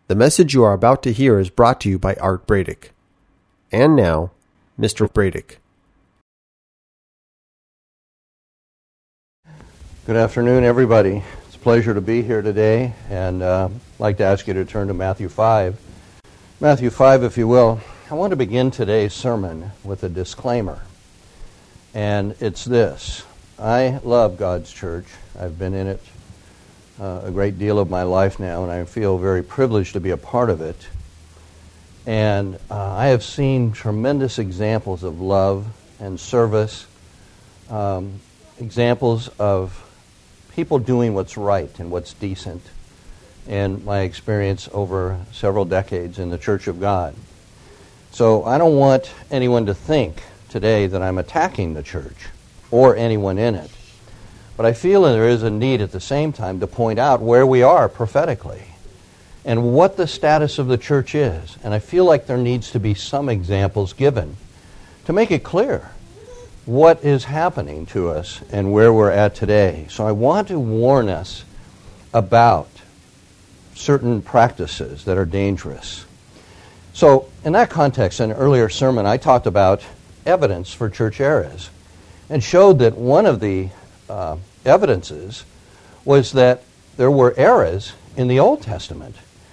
The message you are about to hear is brought to you by Art Bradick. And now, Mr. Bradick. Good afternoon, everybody. It's a pleasure to be here today, and I'd like to ask you to turn to Matthew 5. Matthew 5, if you will. I want to begin today's sermon with a disclaimer, and it's this. I love God's church. I've been in it a great deal of my life now, and I feel very privileged to be a part of it. And I have seen tremendous examples of love and service, examples of people doing what's right and what's decent in my experience over several decades in the Church of God. So I don't want anyone to think today that I'm attacking the church or anyone in it. But I feel that there is a need at the same time to point out where we are prophetically and what the status of the church is. And I feel like there needs to be some examples given to make it clear what is happening to us and where we're at today. So I want to warn us about certain practices that are dangerous. So in that context, in an earlier sermon, I talked about evidence for church errors and showed that one of the evidences was that there were eras in the Old Testament.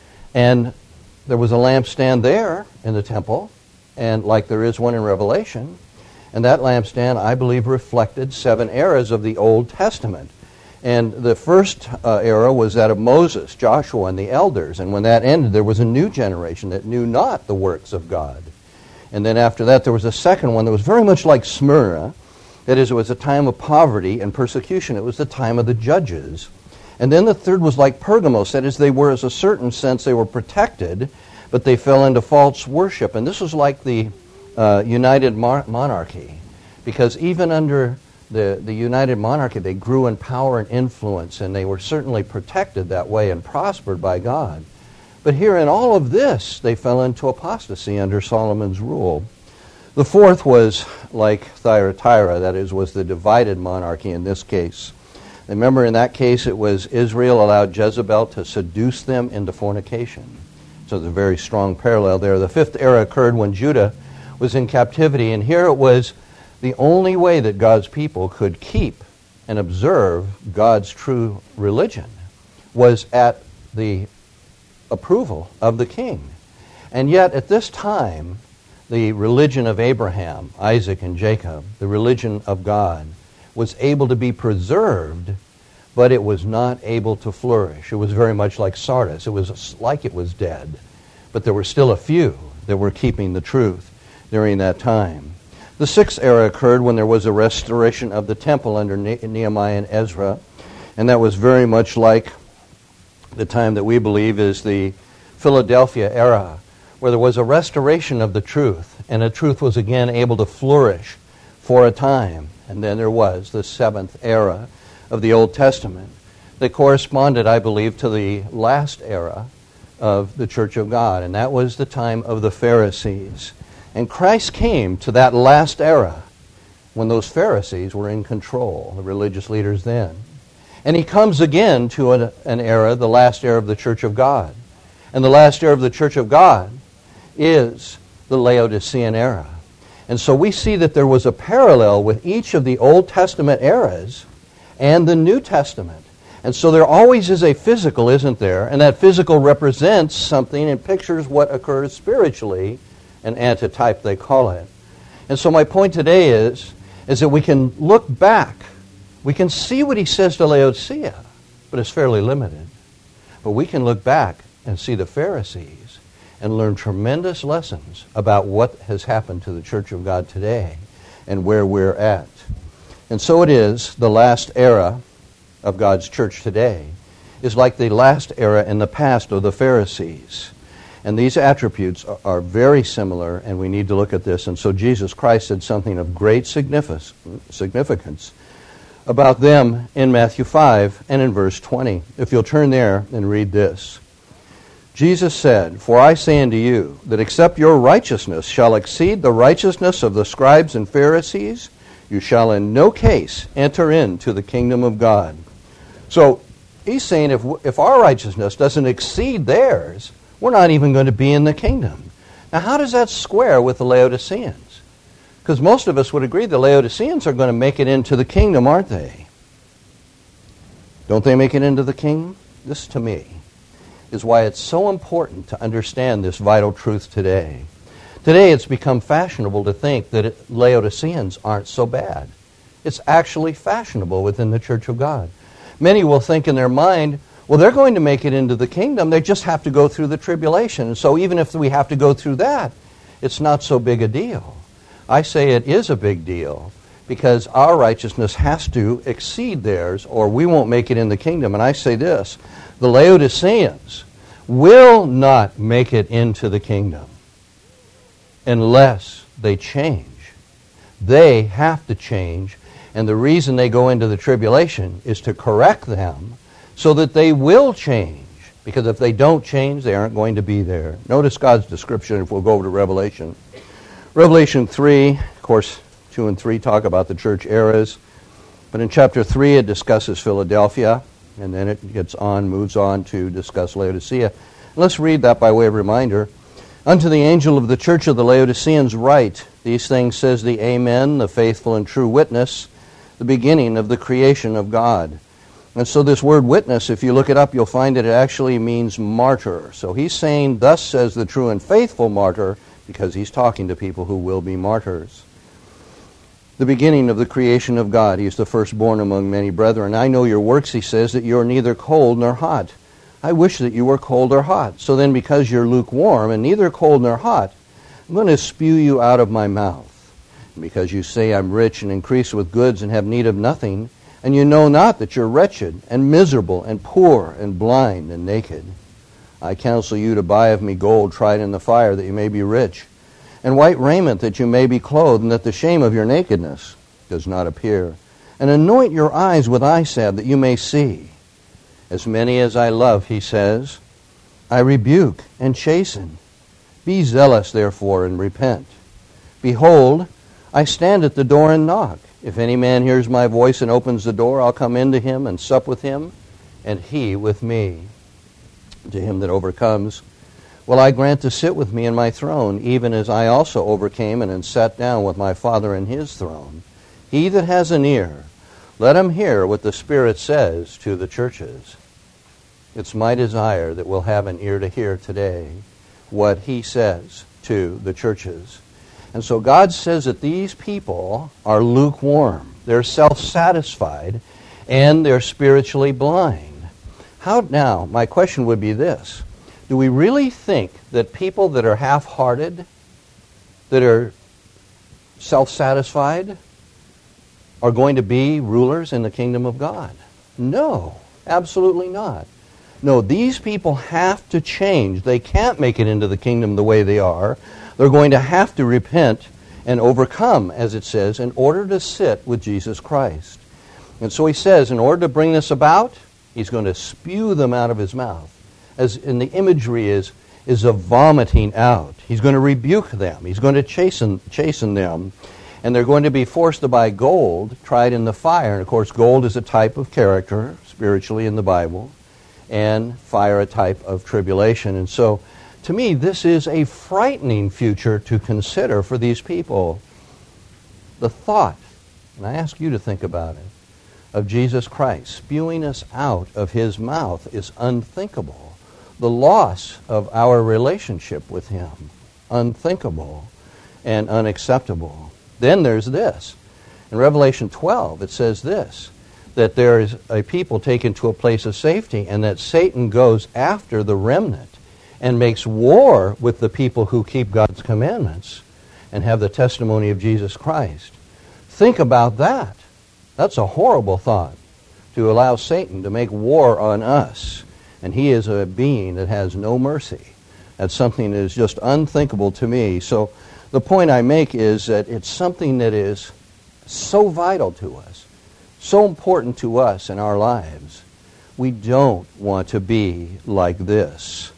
And there was a lampstand there in the temple, and like there is one in Revelation. And that lampstand, I believe, reflected 7 eras of the Old Testament. And the first era was that of Moses, Joshua, and the elders. And when that ended, there was a new generation that knew not the works of God. And then after that, there was a second one that was very much like Smyrna. That is, it was a time of poverty and persecution. It was the time of the judges. And then the third was like Pergamos. That is, they were, as a certain sense, they were protected, but they fell into false worship. And this was like the United Monarchy, because even under the United Monarchy, they grew in power and influence, and they were certainly protected that way and prospered by God. But here in all of this, they fell into apostasy under Solomon's rule. The fourth was like Thyatira, that is, was the divided monarchy in this case. Remember, in that case, it was Israel allowed Jezebel to seduce them into fornication. So there's a very strong parallel there. The fifth era occurred when Judah was in captivity, and here it was the only way that God's people could keep and observe God's true religion was at the approval of the king. And yet, at this time, the religion of Abraham, Isaac, and Jacob, the religion of God, was able to be preserved, but it was not able to flourish. It was very much like Sardis. It was like it was dead. But there were still a few that were keeping the truth during that time. The sixth era occurred when there was a restoration of the temple under Nehemiah and Ezra, and that was very much like the time that we believe is the Philadelphia era, where there was a restoration of the truth, and the truth was again able to flourish for a time. And then there was the seventh era of the Old Testament that corresponded, I believe, to the last era of the Church of God, and that was the time of the Pharisees. And Christ came to that last era when those Pharisees were in control, the religious leaders then. And he comes again to an era, the last era of the Church of God. And the last era of the Church of God is the Laodicean era. And so we see that there was a parallel with each of the Old Testament eras and the New Testament. And so there always is a physical, isn't there? And that physical represents something and pictures what occurs spiritually, an antitype they call it. And so my point today is that we can look back. We can see what he says to Laodicea, but it's fairly limited. But we can look back and see the Pharisees and learn tremendous lessons about what has happened to the Church of God today and where we're at. And so it is, the last era of God's church today is like the last era in the past of the Pharisees. And these attributes are very similar, and we need to look at this. And so Jesus Christ said something of great significance about them in Matthew 5 and in verse 20. If you'll turn there and read this. Jesus said, "For I say unto you, that except your righteousness shall exceed the righteousness of the scribes and Pharisees, you shall in no case enter into the kingdom of God." So he's saying if our righteousness doesn't exceed theirs, We're not even going to be in the kingdom. Now, how does that square with the Laodiceans? Because most of us would agree the Laodiceans are going to make it into the kingdom, aren't they? Don't they make it into the kingdom? This, to me, is why it's so important to understand this vital truth today. Today, it's become fashionable to think that Laodiceans aren't so bad. It's actually fashionable within the Church of God. Many will think in their mind, well, they're going to make it into the kingdom. They just have to go through the tribulation. And so even if we have to go through that, it's not so big a deal. I say it is a big deal because our righteousness has to exceed theirs or we won't make it in the kingdom. And I say this, the Laodiceans will not make it into the kingdom unless they change. They have to change. And the reason they go into the tribulation is to correct them so that they will change. Because if they don't change, they aren't going to be there. Notice God's description if we'll go over to Revelation. Revelation 3, of course, 2 and 3 talk about the church eras. But in chapter 3, it discusses Philadelphia. And then it moves on to discuss Laodicea. Let's read that by way of reminder. Unto the angel of the church of the Laodiceans write, these things says the Amen, the faithful and true witness, the beginning of the creation of God. And so this word witness, if you look it up, you'll find that it actually means martyr. So he's saying, thus says the true and faithful martyr, because he's talking to people who will be martyrs. The beginning of the creation of God. He is the firstborn among many brethren. I know your works, he says, that you are neither cold nor hot. I wish that you were cold or hot. So then because you're lukewarm and neither cold nor hot, I'm going to spew you out of my mouth. And because you say I'm rich and increase with goods and have need of nothing, and you know not that you're wretched and miserable and poor and blind and naked. I counsel you to buy of me gold tried in the fire that you may be rich, and white raiment that you may be clothed, and that the shame of your nakedness does not appear. And anoint your eyes with eye salve that you may see. As many as I love, he says, I rebuke and chasten. Be zealous, therefore, and repent. Behold, I stand at the door and knock. If any man hears my voice and opens the door, I'll come into him and sup with him, and he with me. To him that overcomes, will I grant to sit with me in my throne, even as I also overcame and sat down with my Father in his throne. He that has an ear, let him hear what the Spirit says to the churches. It's my desire that we'll have an ear to hear today what he says to the churches. And so God says that these people are lukewarm. They're self-satisfied and they're spiritually blind. How now, my question would be this. Do we really think that people that are half-hearted, that are self-satisfied, are going to be rulers in the kingdom of God? No, absolutely not. No, these people have to change. They can't make it into the kingdom the way they are. They're going to have to repent and overcome, as it says, in order to sit with Jesus Christ. And so he says, in order to bring this about, he's going to spew them out of his mouth. As in the imagery is a vomiting out. He's going to rebuke them. He's going to chasten them. And they're going to be forced to buy gold tried in the fire. And of course, gold is a type of character, spiritually in the Bible, and fire a type of tribulation. And so, to me, this is a frightening future to consider for these people. The thought, and I ask you to think about it, of Jesus Christ spewing us out of his mouth is unthinkable. The loss of our relationship with him, unthinkable and unacceptable. Then there's this. In Revelation 12, it says this, that there is a people taken to a place of safety and that Satan goes after the remnant and makes war with the people who keep God's commandments and have the testimony of Jesus Christ. Think about that. That's a horrible thought, to allow Satan to make war on us. And he is a being that has no mercy. That's something that is just unthinkable to me. So the point I make is that it's something that is so vital to us, so important to us in our lives. We don't want to be like this.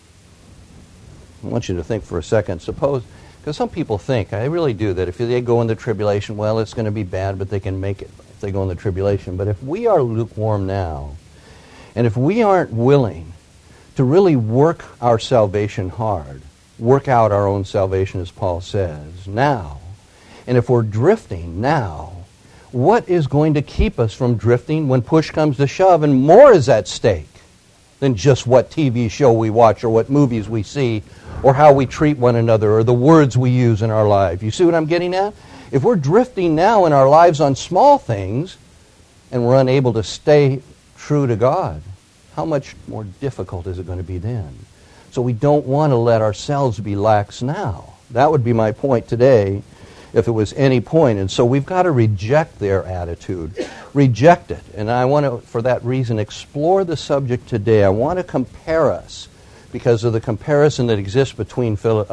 I want you to think for a second. Suppose, because some people think, I really do, that if they go in the tribulation, well, it's going to be bad, but they can make it if they go in the tribulation. But if we are lukewarm now, and if we aren't willing to really work our salvation hard, work out our own salvation, as Paul says, now. And if we're drifting now, what is going to keep us from drifting when push comes to shove and more is at stake than just what TV show we watch or what movies we see or how we treat one another or the words we use in our life? You see what I'm getting at? If we're drifting now in our lives on small things and we're unable to stay true to God, how much more difficult is it going to be then? So we don't want to let ourselves be lax now. That would be my point today, if it was any point. And so we've got to reject their attitude. Reject it. And I want to, for that reason, explore the subject today. I want to compare us, because of the comparison that exists between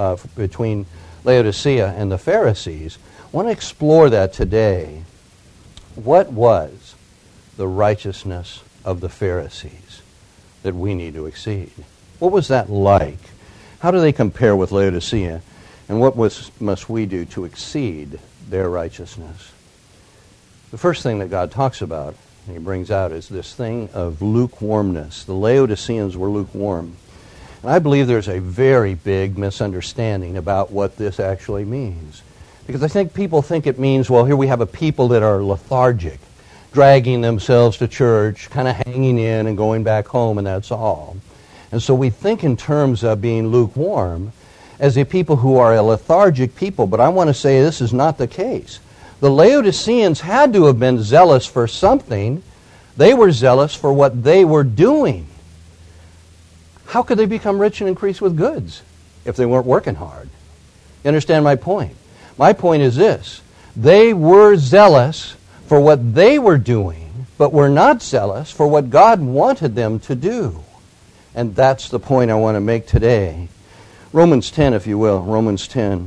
Laodicea and the Pharisees. I want to explore that today. What was the righteousness of the Pharisees that we need to exceed? What was that like? How do they compare with Laodicea? And what must we do to exceed their righteousness? The first thing that God talks about, and he brings out, is this thing of lukewarmness. The Laodiceans were lukewarm. And I believe there's a very big misunderstanding about what this actually means. Because I think people think it means, well, here we have a people that are lethargic, dragging themselves to church, kind of hanging in and going back home, and that's all. And so we think in terms of being lukewarm as a people who are a lethargic people, but I want to say this is not the case. The Laodiceans had to have been zealous for something. They were zealous for what they were doing. How could they become rich and increase with goods if they weren't working hard? You understand my point? My point is this. They were zealous for what they were doing, but were not zealous for what God wanted them to do. And that's the point I want to make today. Romans 10, if you will. Romans 10.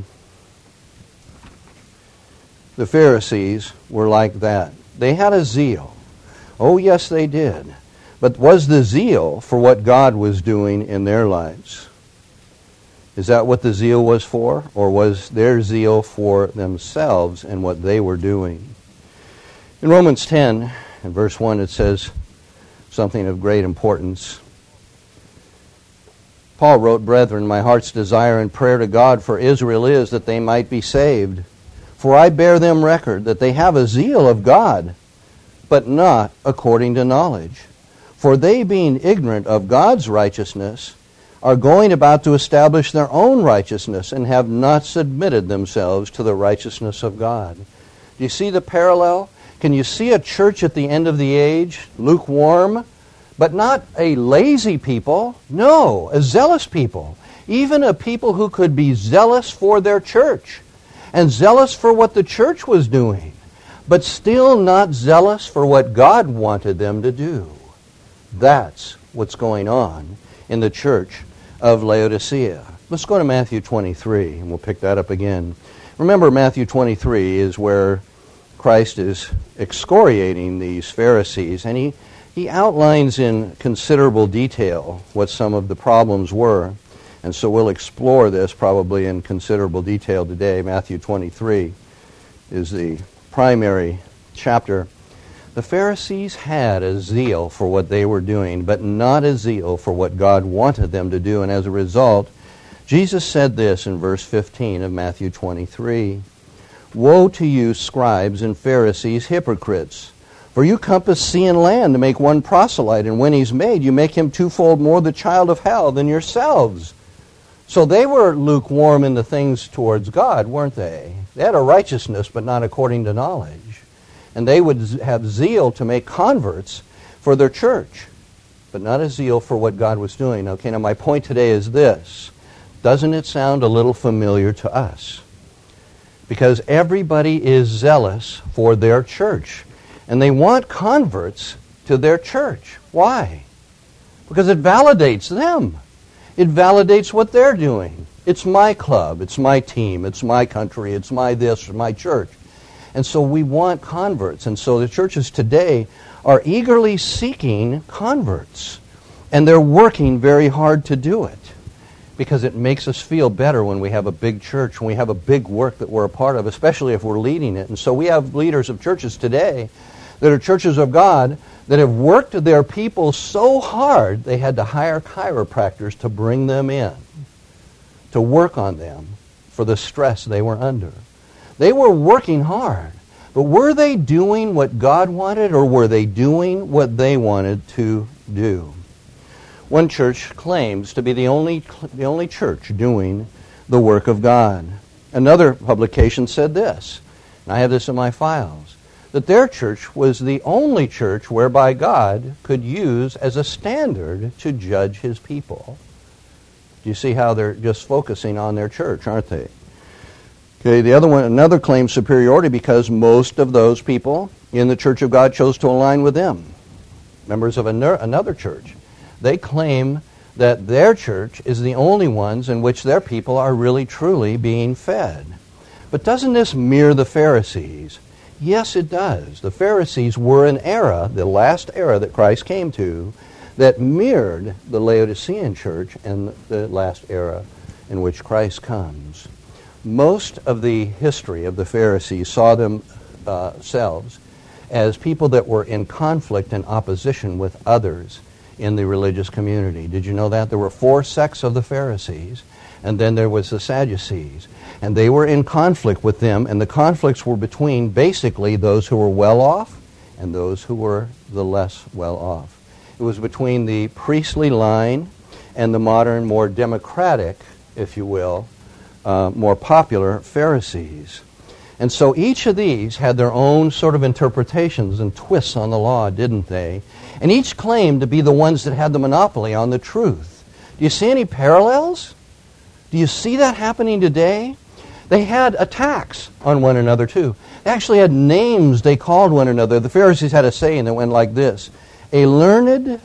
The Pharisees were like that. They had a zeal. Oh, yes, they did. But was the zeal for what God was doing in their lives? Is that what the zeal was for? Or was their zeal for themselves and what they were doing? In Romans 10, in verse 1, it says something of great importance. Paul wrote, "Brethren, my heart's desire and prayer to God for Israel is that they might be saved. For I bear them record that they have a zeal of God, but not according to knowledge. For they, being ignorant of God's righteousness, are going about to establish their own righteousness and have not submitted themselves to the righteousness of God." Do you see the parallel? Can you see a church at the end of the age, lukewarm, but not a lazy people? No, a zealous people. Even a people who could be zealous for their church and zealous for what the church was doing, but still not zealous for what God wanted them to do. That's what's going on in the church of Laodicea. Let's go to Matthew 23, and we'll pick that up again. Remember, Matthew 23 is where Christ is excoriating these Pharisees, and he outlines in considerable detail what some of the problems were. And so we'll explore this probably in considerable detail today. Matthew 23 is the primary chapter. The Pharisees had a zeal for what they were doing, but not a zeal for what God wanted them to do. And as a result, Jesus said this in verse 15 of Matthew 23, "Woe to you, scribes and Pharisees, hypocrites! For you compass sea and land to make one proselyte, and when he's made, you make him twofold more the child of hell than yourselves." So they were lukewarm in the things towards God, weren't they? They had a righteousness, but not according to knowledge. And they would have zeal to make converts for their church, but not a zeal for what God was doing. Okay, now my point today is this. Doesn't it sound a little familiar to us? Because everybody is zealous for their church. And they want converts to their church. Why? Because it validates them. It validates what they're doing. It's my club, it's my team, it's my country, it's my this, my church. And so we want converts. And so the churches today are eagerly seeking converts. And they're working very hard to do it. Because it makes us feel better when we have a big church, when we have a big work that we're a part of, especially if we're leading it. And so we have leaders of churches today that are churches of God that have worked their people so hard they had to hire chiropractors to bring them in, to work on them for the stress they were under. They were working hard, but were they doing what God wanted, or were they doing what they wanted to do? One church claims to be the only church doing the work of God. Another publication said this, and I have this in my files, that their church was the only church whereby God could use as a standard to judge his people. Do you see how they're just focusing on their church, aren't they? Okay, the other one, another claims superiority because most of those people in the church of God chose to align with them. Members of another church. They claim that their church is the only ones in which their people are really truly being fed. But doesn't this mirror the Pharisees? Yes, it does. The Pharisees were an era, the last era that Christ came to, that mirrored the Laodicean church and the last era in which Christ comes. Most of the history of the Pharisees saw themselves as people that were in conflict and opposition with others in the religious community. Did you know that? There were 4 sects of the Pharisees, and then there was the Sadducees. And they were in conflict with them, and the conflicts were between basically those who were well off and those who were the less well off. It was between the priestly line and the modern, more democratic, if you will, more popular Pharisees. And so each of these had their own sort of interpretations and twists on the law, didn't they? And each claimed to be the ones that had the monopoly on the truth. Do you see any parallels? Do you see that happening today? They had attacks on one another too. They actually had names they called one another. The Pharisees had a saying that went like this: a learned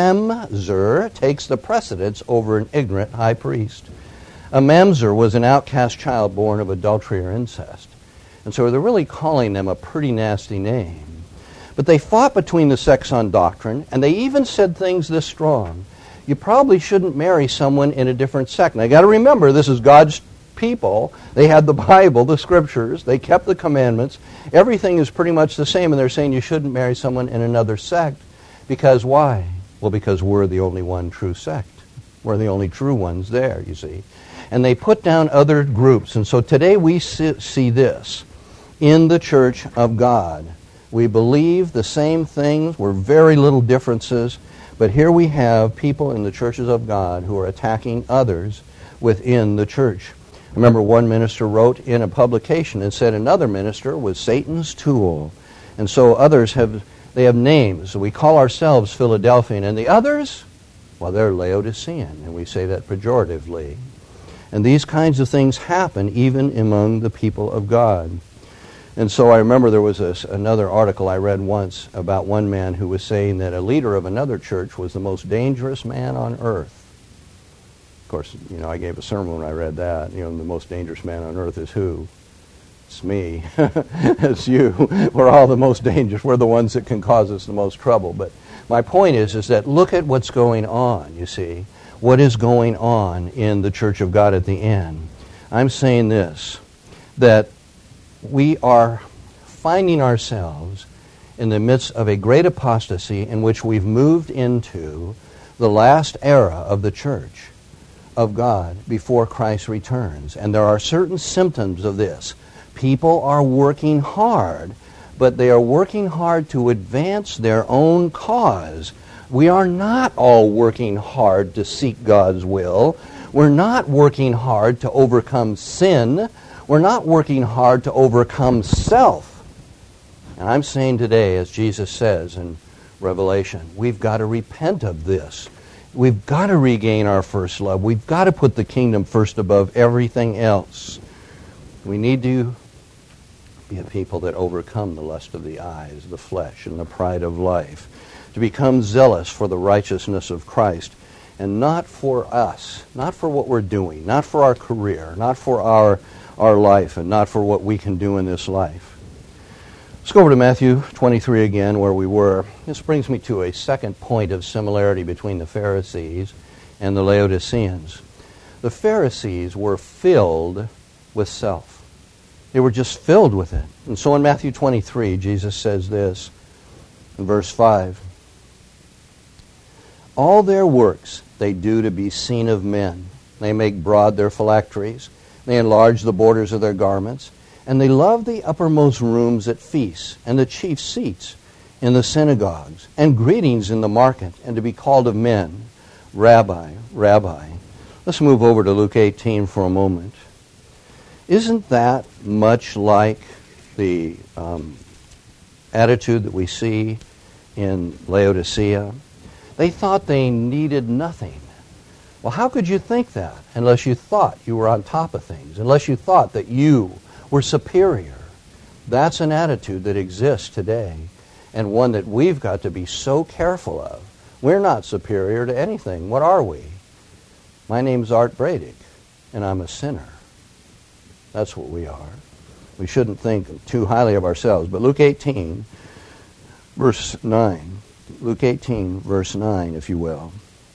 mamzer takes the precedence over an ignorant high priest. A mamzer was an outcast child born of adultery or incest. And so they're really calling them a pretty nasty name. But they fought between the sects on doctrine, and they even said things this strong. You probably shouldn't marry someone in a different sect. Now, you got to remember, this is God's people. They had the Bible, the Scriptures. They kept the commandments. Everything is pretty much the same, and they're saying you shouldn't marry someone in another sect. Because why? Well, because we're the only one true sect. We're the only true ones there, you see. And they put down other groups. And so today we see this in the church of God. We believe the same things. We're very little differences. But here we have people in the churches of God who are attacking others within the church. I remember one minister wrote in a publication and said another minister was Satan's tool. And so others have names. We call ourselves Philadelphian. And the others, well, they're Laodicean. And we say that pejoratively. And these kinds of things happen even among the people of God. And so I remember there was another article I read once about one man who was saying that a leader of another church was the most dangerous man on earth. Of course, I gave a sermon when I read that. The most dangerous man on earth is who? It's me. It's you. We're all the most dangerous. We're the ones that can cause us the most trouble. But my point is that look at what's going on, you see. What is going on in the church of God at the end? I'm saying this, that we are finding ourselves in the midst of a great apostasy in which we've moved into the last era of the church of God before Christ returns. And there are certain symptoms of this. People are working hard, but they are working hard to advance their own cause. We are not all working hard to seek God's will. We're not working hard to overcome sin. We're not working hard to overcome self. And I'm saying today, as Jesus says in Revelation, we've got to repent of this. We've got to regain our first love. We've got to put the kingdom first above everything else. We need to be a people that overcome the lust of the eyes, the flesh, and the pride of life. To become zealous for the righteousness of Christ. And not for us, not for what we're doing, not for our career, not for our life, and not for what we can do in this life. Let's go over to Matthew 23 again, where we were. This brings me to a second point of similarity between the Pharisees and the Laodiceans. The Pharisees were filled with self. They were just filled with it. And so in Matthew 23, Jesus says this in verse 5, All their works they do to be seen of men. They make broad their phylacteries. They enlarge the borders of their garments. And they love the uppermost rooms at feasts, and the chief seats in the synagogues, and greetings in the market, and to be called of men, Rabbi, Rabbi. Let's move over to Luke 18 for a moment. Isn't that much like the attitude that we see in Laodicea? They thought they needed nothing. Well, how could you think that unless you thought you were on top of things, unless you thought that you were superior? That's an attitude that exists today, and one that we've got to be so careful of. We're not superior to anything. What are we? My name's Art Bradick, and I'm a sinner. That's what we are. We shouldn't think too highly of ourselves. But Luke 18, verse 9. Luke 18, verse 9, if you will.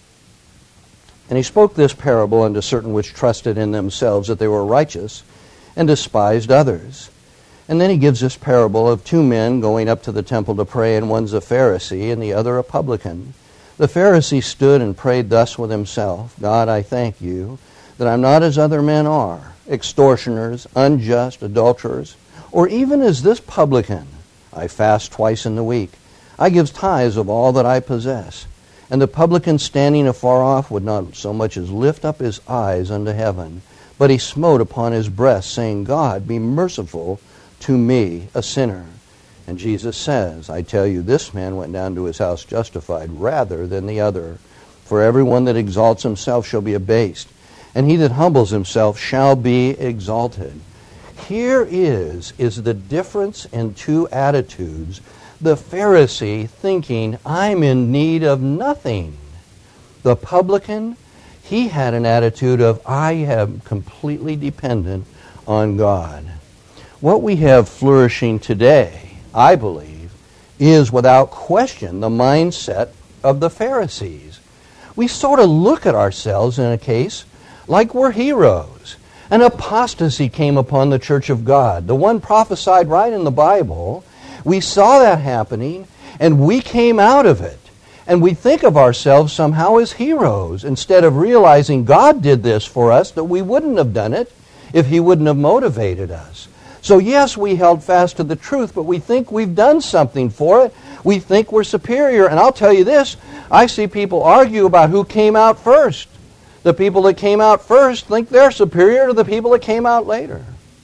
And he spoke this parable unto certain which trusted in themselves that they were righteous, and despised others. And then he gives this parable of two men going up to the temple to pray, and one's a Pharisee and the other a publican. The Pharisee stood and prayed thus with himself, God, I thank you that I'm not as other men are, extortioners, unjust, adulterers, or even as this publican. I fast twice in the week. I give tithes of all that I possess. And the publican standing afar off would not so much as lift up his eyes unto heaven, but he smote upon his breast, saying, God, be merciful to me, a sinner. And Jesus says, I tell you, this man went down to his house justified rather than the other. For everyone that exalts himself shall be abased, and he that humbles himself shall be exalted. Here is the difference in two attitudes. The Pharisee thinking, I'm in need of nothing. The publican, he had an attitude of, I am completely dependent on God. What we have flourishing today, I believe, is without question the mindset of the Pharisees. We sort of look at ourselves in a case like we're heroes. An apostasy came upon the church of God, the one prophesied right in the Bible. We saw that happening, and we came out of it. And we think of ourselves somehow as heroes, instead of realizing God did this for us, that we wouldn't have done it if He wouldn't have motivated us. So yes, we held fast to the truth, but we think we've done something for it. We think we're superior. And I'll tell you this, I see people argue about who came out first. The people that came out first think they're superior to the people that came out later.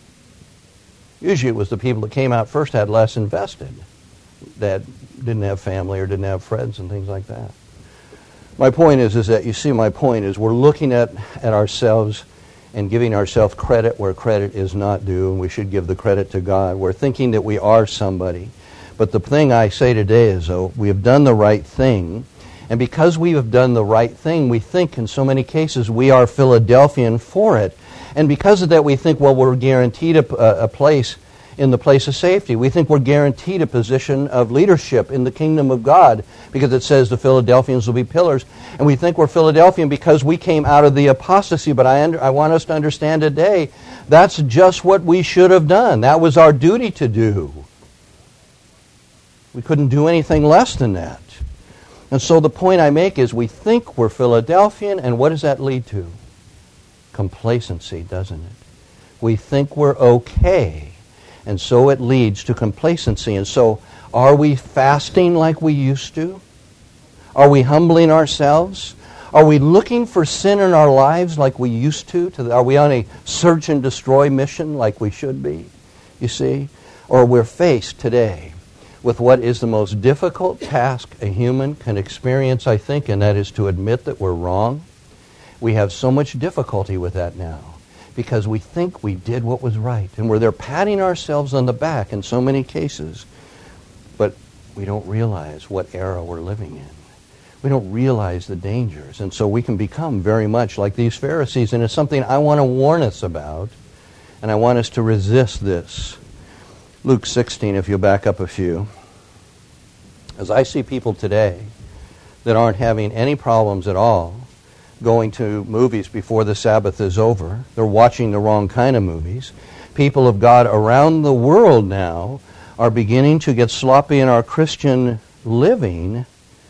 Usually it was the people that came out first had less invested, that didn't have family or didn't have friends and things like that. My point is that, you see, my point is we're looking at ourselves and giving ourselves credit where credit is not due, and we should give the credit to God. We're thinking that we are somebody. But the thing I say today is, though, we have done the right thing, and because we have done the right thing, we think in so many cases we are Philadelphian for it. And because of that, we think, well, we're guaranteed a place in the place of safety. We think we're guaranteed a position of leadership in the kingdom of God because it says the Philadelphians will be pillars. And we think we're Philadelphian because we came out of the apostasy. But I want us to understand today, that's just what we should have done. That was our duty to do. We couldn't do anything less than that. And so the point I make is we think we're Philadelphian, and what does that lead to? Complacency, doesn't it? We think we're okay, and so it leads to complacency. And so are we fasting like we used to? Are we humbling ourselves? Are we looking for sin in our lives like we used to? Are we on a search and destroy mission like we should be? You see? Or we're faced today with what is the most difficult task a human can experience, I think, and that is to admit that we're wrong. We have so much difficulty with that now because we think we did what was right, and we're there patting ourselves on the back in so many cases, but we don't realize what era we're living in. We don't realize the dangers, and so we can become very much like these Pharisees, and it's something I want to warn us about, and I want us to resist this. Luke 16, if you'll back up a few. As I see people today that aren't having any problems at all going to movies before the Sabbath is over, they're watching the wrong kind of movies. People of God around the world now are beginning to get sloppy in our Christian living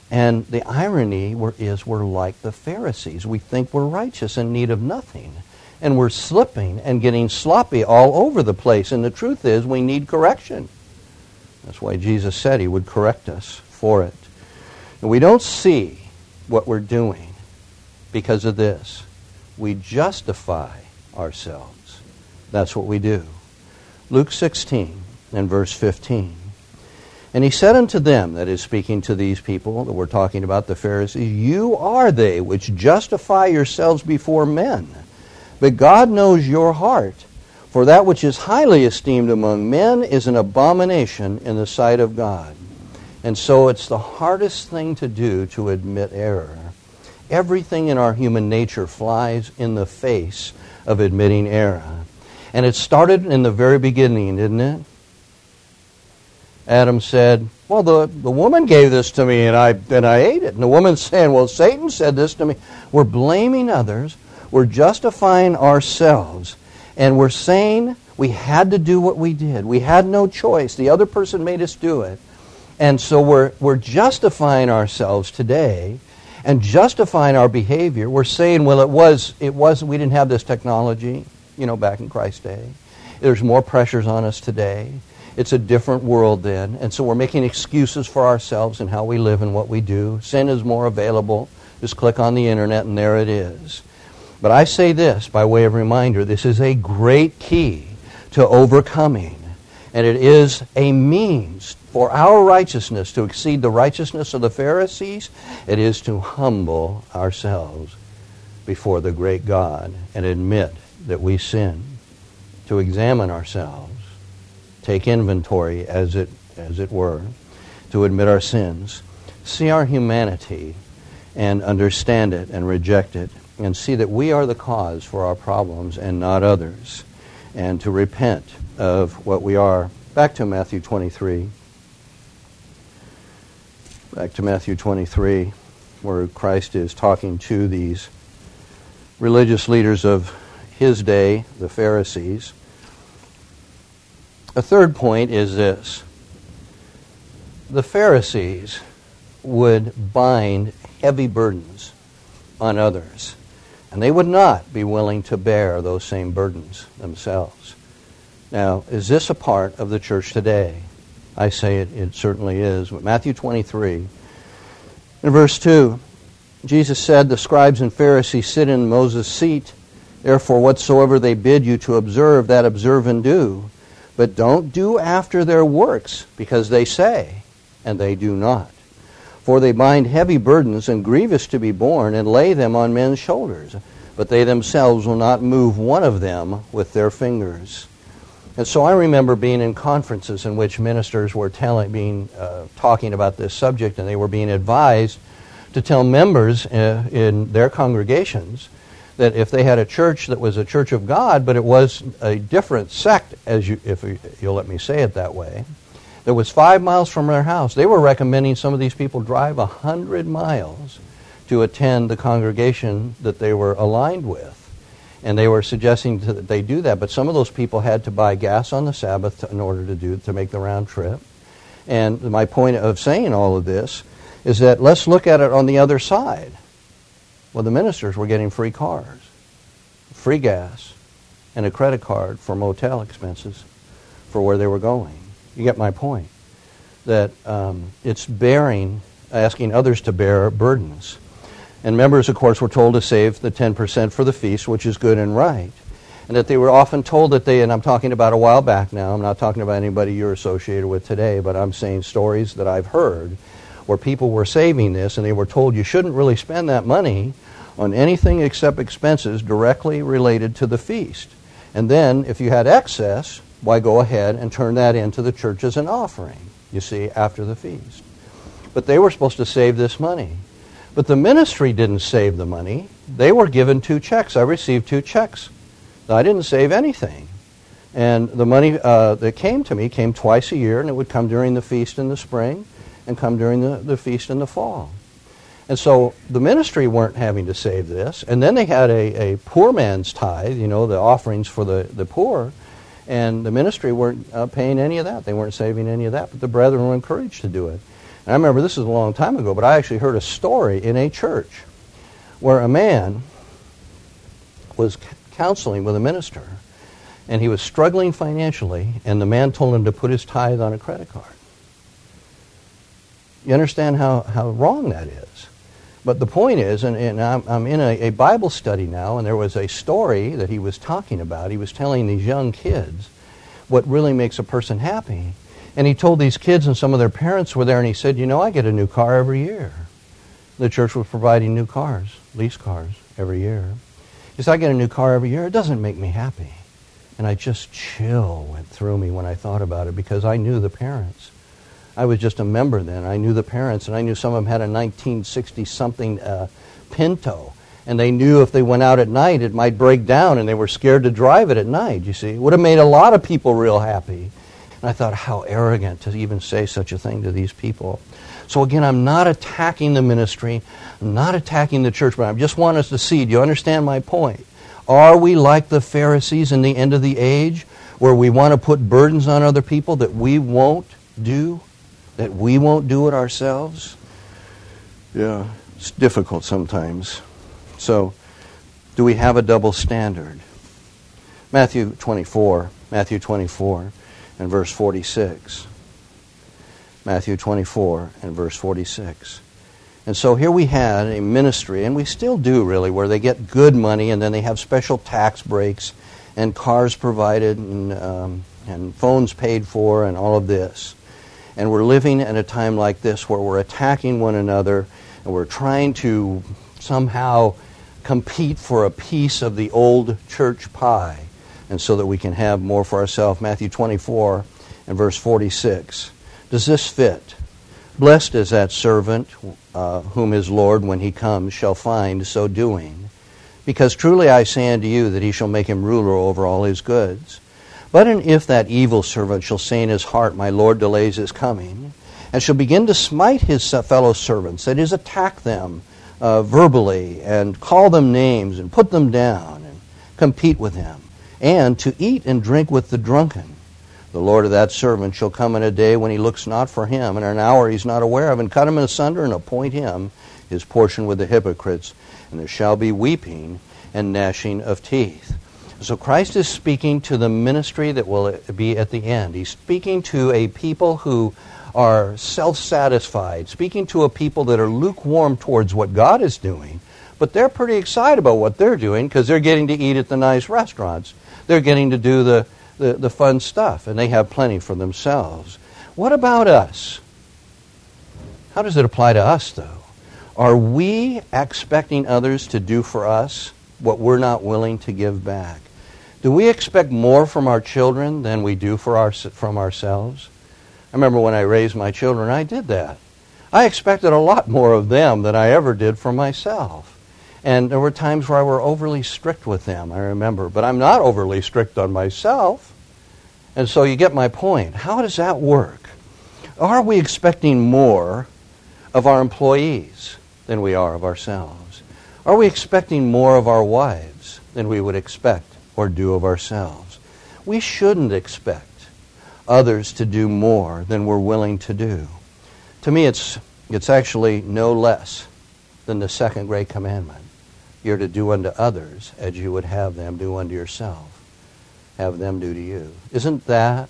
And the irony is we're like the Pharisees. We think we're righteous in need of nothing. And we're slipping and getting sloppy all over the place. And the truth is we need correction. That's why Jesus said he would correct us for it. And we don't see what we're doing because of this. We justify ourselves. That's what we do. Luke 16 and verse 15. And he said unto them, that is speaking to these people that we're talking about, the Pharisees, you are they which justify yourselves before men. But God knows your heart. For that which is highly esteemed among men is an abomination in the sight of God. And so it's the hardest thing to do to admit error. Everything in our human nature flies in the face of admitting error. And it started in the very beginning, didn't it? Adam said, well, the woman gave this to me and I ate it. And the woman's saying, well, Satan said this to me. We're blaming others. We're justifying ourselves. And we're saying we had to do what we did. We had no choice. The other person made us do it. And so we're justifying ourselves today and justifying our behavior. We're saying, well, it was we didn't have this technology, back in Christ's day. There's more pressures on us today. It's a different world then. And so we're making excuses for ourselves and how we live and what we do. Sin is more available. Just click on the internet and there it is. But I say this by way of reminder, this is a great key to overcoming. And it is a means for our righteousness to exceed the righteousness of the Pharisees. It is to humble ourselves before the great God and admit that we sin, to examine ourselves, take inventory as it were, to admit our sins, see our humanity and understand it and reject it, and see that we are the cause for our problems and not others, and to repent of what we are. Back to Matthew 23. Back to Matthew 23, where Christ is talking to these religious leaders of his day, the Pharisees. A third point is this. The Pharisees would bind heavy burdens on others, and they would not be willing to bear those same burdens themselves. Now, is this a part of the church today? I say it certainly is. Matthew 23, in verse 2, Jesus said, the scribes and Pharisees sit in Moses' seat. Therefore, whatsoever they bid you to observe, that observe and do. But don't do after their works, because they say, and they do not. For they bind heavy burdens and grievous to be borne, and lay them on men's shoulders. But they themselves will not move one of them with their fingers. And so I remember being in conferences in which ministers were talking about this subject, and they were being advised to tell members in their congregations that if they had a church that was a church of God, but it was a different sect, if you'll let me say it that way, that was 5 miles from their house, they were recommending some of these people drive 100 miles to attend the congregation that they were aligned with. And they were suggesting that they do that, but some of those people had to buy gas on the Sabbath in order to make the round trip. And my point of saying all of this is that let's look at it on the other side. Well, the ministers were getting free cars, free gas, and a credit card for motel expenses for where they were going. You get my point. That it's asking others to bear burdens. And members, of course, were told to save the 10% for the feast, which is good and right. And that they were often told that and I'm talking about a while back now, I'm not talking about anybody you're associated with today, but I'm saying stories that I've heard where people were saving this and they were told you shouldn't really spend that money on anything except expenses directly related to the feast. And then, if you had excess, why go ahead and turn that into the church as an offering, you see, after the feast. But they were supposed to save this money. But the ministry didn't save the money. They were given 2 checks. I received 2 checks. I didn't save anything. And the money that came to me came twice a year, and it would come during the feast in the spring and come during the feast in the fall. And so the ministry weren't having to save this. And then they had a poor man's tithe, the offerings for the poor. And the ministry weren't paying any of that. They weren't saving any of that. But the brethren were encouraged to do it. And I remember this is a long time ago, but I actually heard a story in a church where a man was counseling with a minister, and he was struggling financially, and the man told him to put his tithe on a credit card. You understand how wrong that is? But the point is, and I'm in a Bible study now, and there was a story that he was talking about. He was telling these young kids what really makes a person happy. And he told these kids, and some of their parents were there, and he said, you know, I get a new car every year. The church was providing new cars, lease cars, every year. He said, I get a new car every year. It doesn't make me happy. And I just chill went through me when I thought about it, because I knew the parents. I was just a member then. I knew the parents, and I knew some of them had a 1960-something Pinto. And they knew if they went out at night, it might break down, and they were scared to drive it at night, you see. It would have made a lot of people real happy. And I thought, how arrogant to even say such a thing to these people. So again, I'm not attacking the ministry. I'm not attacking the church, but I just want us to see, do you understand my point? Are we like the Pharisees in the end of the age, where we want to put burdens on other people that we won't do? That we won't do it ourselves? Yeah, it's difficult sometimes. So, do we have a double standard? Matthew 24 and verse 46. Matthew 24 and verse 46. And so here we had a ministry, and we still do really, where they get good money, and then they have special tax breaks, and cars provided, and phones paid for, and all of this. And we're living at a time like this where we're attacking one another, and we're trying to somehow compete for a piece of the old church pie, and so that we can have more for ourselves. Matthew 24 and verse 46. Does this fit? Blessed is that servant whom his Lord, when he comes, shall find so doing. Because truly I say unto you that he shall make him ruler over all his goods. But if that evil servant shall say in his heart, my Lord delays his coming, and shall begin to smite his fellow servants, that is, attack them verbally, and call them names, and put them down, and compete with them, and to eat and drink with the drunken, the Lord of that servant shall come in a day when he looks not for him, and an hour he's not aware of, and cut him asunder, and appoint him his portion with the hypocrites, and there shall be weeping and gnashing of teeth. So Christ is speaking to the ministry that will be at the end. He's speaking to a people who are self-satisfied, speaking to a people that are lukewarm towards what God is doing, but they're pretty excited about what they're doing because they're getting to eat at the nice restaurants. They're getting to do the fun stuff, and they have plenty for themselves. What about us? How does it apply to us, though? Are we expecting others to do for us what we're not willing to give back? Do we expect more from our children than we do from ourselves? I remember when I raised my children, I did that. I expected a lot more of them than I ever did from myself. And there were times where I were overly strict with them, I remember. But I'm not overly strict on myself. And so you get my point. How does that work? Are we expecting more of our employees than we are of ourselves? Are we expecting more of our wives than we would expect or do of ourselves? We shouldn't expect others to do more than we're willing to do. To me, it's actually no less than the second great commandment. You're to do unto others as you would have them do unto yourself. Have them do to you. Isn't that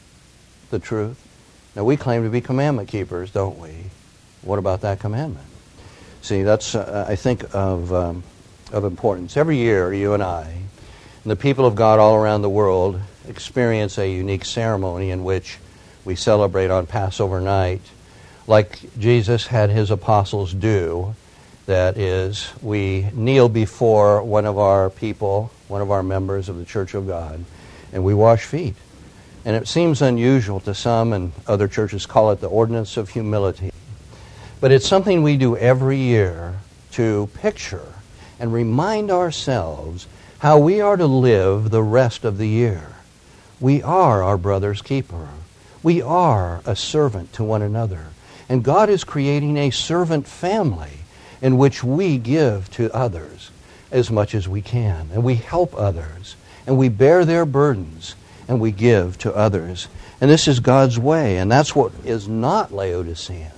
the truth? Now, we claim to be commandment keepers, don't we? What about that commandment? See, that's, I think, of importance. Every year, you and I, and the people of God all around the world, experience a unique ceremony in which we celebrate on Passover night, like Jesus had his apostles do. That is, we kneel before one of our people, one of our members of the Church of God, and we wash feet. And it seems unusual to some, and other churches call it the ordinance of humility. But it's something we do every year to picture and remind ourselves how we are to live the rest of the year. We are our brother's keeper. We are a servant to one another. And God is creating a servant family in which we give to others as much as we can. And we help others. And we bear their burdens. And we give to others. And this is God's way. And that's what is not Laodicean.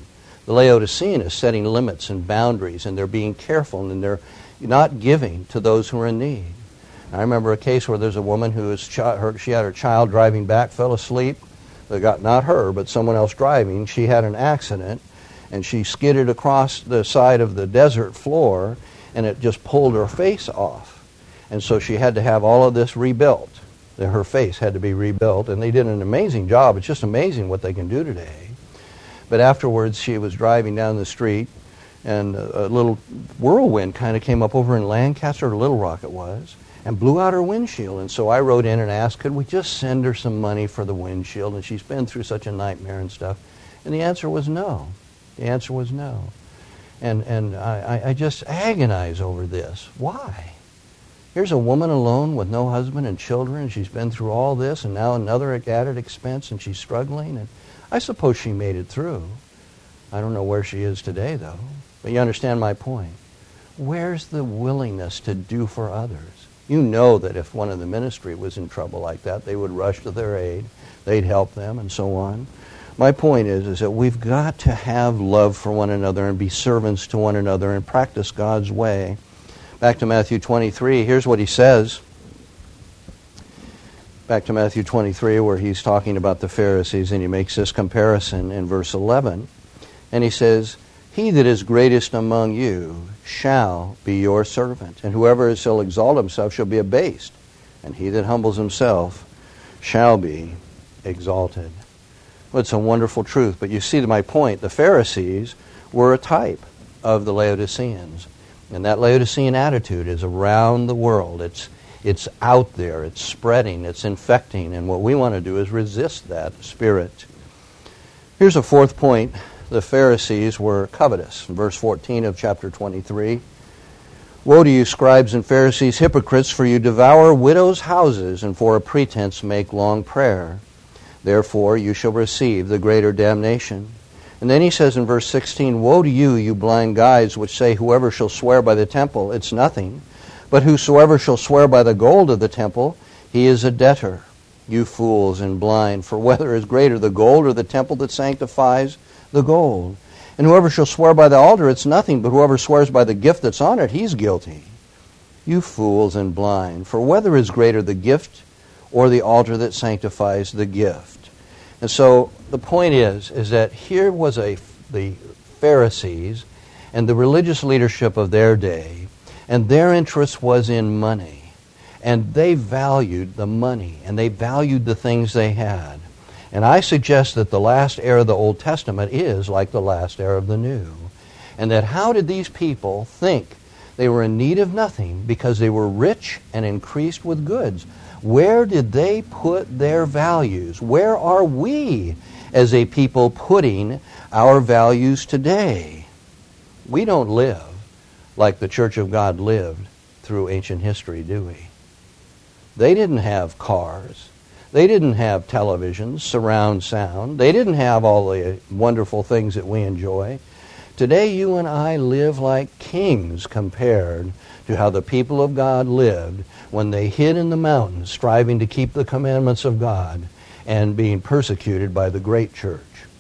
The Laodicean is setting limits and boundaries, and they're being careful, and they're not giving to those who are in need. I remember a case where there's a woman who she had her child driving back, fell asleep. They got, not her, but someone else driving. She had an accident, and she skidded across the side of the desert floor, and it just pulled her face off. And so she had to have all of this rebuilt. Her face had to be rebuilt, and they did an amazing job. It's just amazing what they can do today. But afterwards, she was driving down the street, and a little whirlwind kind of came up over in Lancaster, or Little Rock it was, and blew out her windshield. And so I wrote in and asked, could we just send her some money for the windshield? And she's been through such a nightmare and stuff. And the answer was no. The answer was no. And I just agonize over this. Why? Here's a woman alone with no husband and children, and she's been through all this, and now another added expense, and she's struggling. And I suppose she made it through. I don't know where she is today, though. But you understand my point. Where's the willingness to do for others? You know that if one of the ministry was in trouble like that, they would rush to their aid, they'd help them, and so on. My point is that we've got to have love for one another and be servants to one another and practice God's way. Back to Matthew 23, here's what he says. Back to Matthew 23, where he's talking about the Pharisees, and he makes this comparison in verse 11. And he says, he that is greatest among you shall be your servant, and whoever shall exalt himself shall be abased, and he that humbles himself shall be exalted. Well, it's a wonderful truth, but you see my point. The Pharisees were a type of the Laodiceans, and that Laodicean attitude is around the world. It's out there, it's spreading, it's infecting, and what we want to do is resist that spirit. Here's a fourth point. The Pharisees were covetous. In verse 14 of chapter 23, woe to you, scribes and Pharisees, hypocrites, for you devour widows' houses, and for a pretense make long prayer. Therefore you shall receive the greater damnation. And then he says in verse 16, woe to you, you blind guides, which say, whoever shall swear by the temple, it's nothing. But whosoever shall swear by the gold of the temple, he is a debtor. You fools and blind, for whether is greater, the gold or the temple that sanctifies the gold? And whoever shall swear by the altar, it's nothing, but whoever swears by the gift that's on it, he's guilty. You fools and blind, for whether is greater, the gift or the altar that sanctifies the gift? And so the point is that here was the Pharisees and the religious leadership of their day, and their interest was in money. And they valued the money, and they valued the things they had. And I suggest that the last era of the Old Testament is like the last era of the New. And that how did these people think they were in need of nothing because they were rich and increased with goods? Where did they put their values? Where are we as a people putting our values today? We don't live like the Church of God lived through ancient history, do we? They didn't have cars. They didn't have televisions, surround sound. They didn't have all the wonderful things that we enjoy. Today, you and I live like kings compared to how the people of God lived when they hid in the mountains, striving to keep the commandments of God and being persecuted by the great church.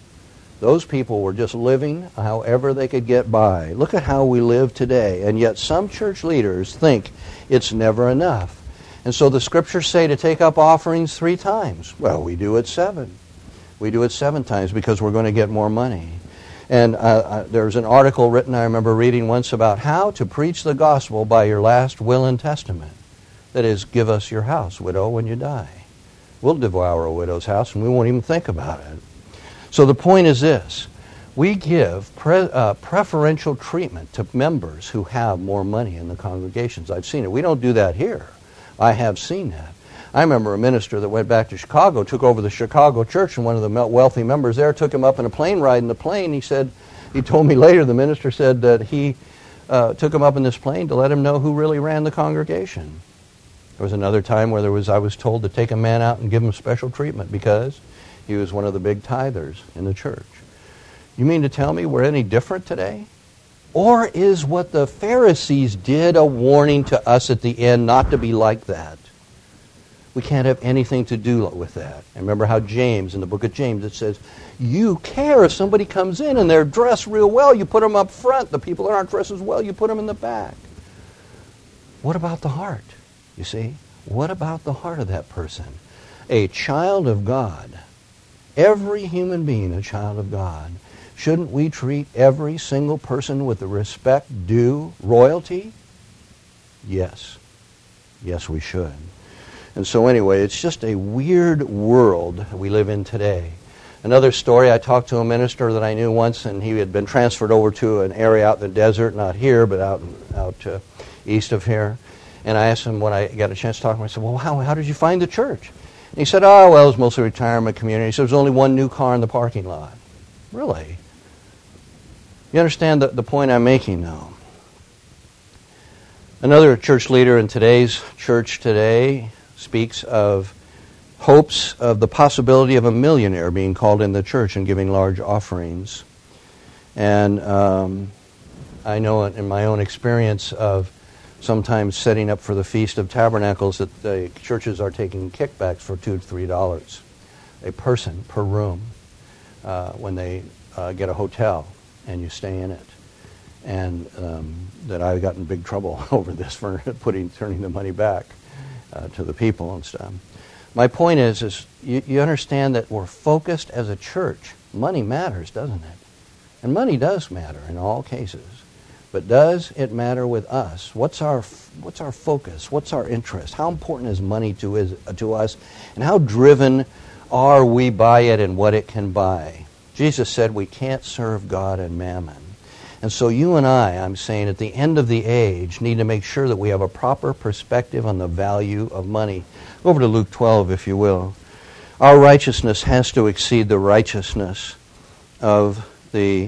Those people were just living however they could get by. Look at how we live today. And yet some church leaders think it's never enough. And so the scriptures say to take up offerings 3 times. Well, we do it 7. We do it 7 times because we're going to get more money. And there's an article written, I remember reading once, about how to preach the gospel by your last will and testament. That is, give us your house, widow, when you die. We'll devour a widow's house and we won't even think about it. So the point is this. We give preferential treatment to members who have more money in the congregations. I've seen it. We don't do that here. I have seen that. I remember a minister that went back to Chicago, took over the Chicago church, and one of the wealthy members there took him up in a plane ride in the plane. He told me later, the minister said that he took him up in this plane to let him know who really ran the congregation. There was another time where I was told to take a man out and give him special treatment because he was one of the big tithers in the church. You mean to tell me we're any different today? Or is what the Pharisees did a warning to us at the end not to be like that? We can't have anything to do with that. And remember how James, in the book of James, it says, you care if somebody comes in and they're dressed real well, you put them up front. The people that aren't dressed as well, you put them in the back. What about the heart? You see? What about the heart of that person? A child of God, every human being a child of God, shouldn't we treat every single person with the respect due royalty? Yes. Yes, we should. And so anyway, it's just a weird world we live in today. Another story, I talked to a minister that I knew once, and he had been transferred over to an area out in the desert, not here, but out east of here. And I asked him when I got a chance to talk to him, I said, well, how did you find the church? And he said, it was mostly a retirement community. He said, there's only one new car in the parking lot. Really? You understand the point I'm making now? Another church leader in today's church today speaks of hopes of the possibility of a millionaire being called in the church and giving large offerings. And I know in my own experience of sometimes setting up for the Feast of Tabernacles that the churches are taking kickbacks for $2 to $3 a person per room when they get a hotel and you stay in it. And that I got in big trouble over this for turning the money back to the people and stuff. My point is you understand that we're focused as a church. Money matters, doesn't it? And money does matter in all cases. But does it matter with us? What's our focus? What's our interest? How important is money to us? And how driven are we by it and what it can buy? Jesus said we can't serve God and mammon. And so you and I'm saying, at the end of the age, need to make sure that we have a proper perspective on the value of money. Go over to Luke 12, if you will. Our righteousness has to exceed the righteousness of the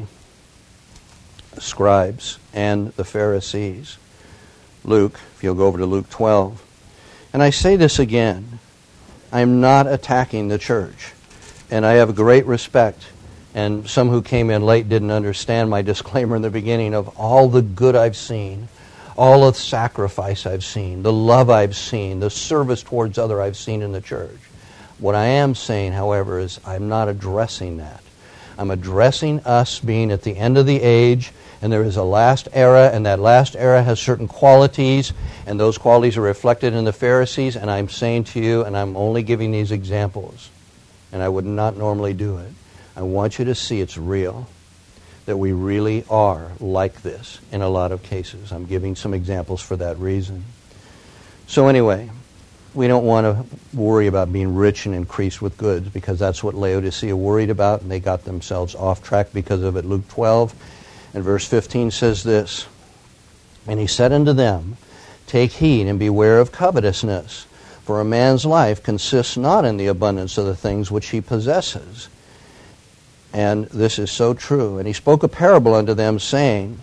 scribes and the Pharisees. Luke, if you'll go over to Luke 12. And I say this again, I'm not attacking the church. And I have great respect. And some who came in late didn't understand my disclaimer in the beginning of all the good I've seen, all the sacrifice I've seen, the love I've seen, the service towards other I've seen in the church. What I am saying, however, is I'm not addressing that. I'm addressing us being at the end of the age, and there is a last era, and that last era has certain qualities, and those qualities are reflected in the Pharisees, and I'm saying to you, and I'm only giving these examples, and I would not normally do it. I want you to see it's real, that we really are like this in a lot of cases. I'm giving some examples for that reason. So anyway, we don't want to worry about being rich and increased with goods, because that's what Laodicea worried about, and they got themselves off track because of it. Luke 12 and verse 15 says this, and he said unto them, take heed and beware of covetousness, for a man's life consists not in the abundance of the things which he possesses. And this is so true. And he spoke a parable unto them, saying,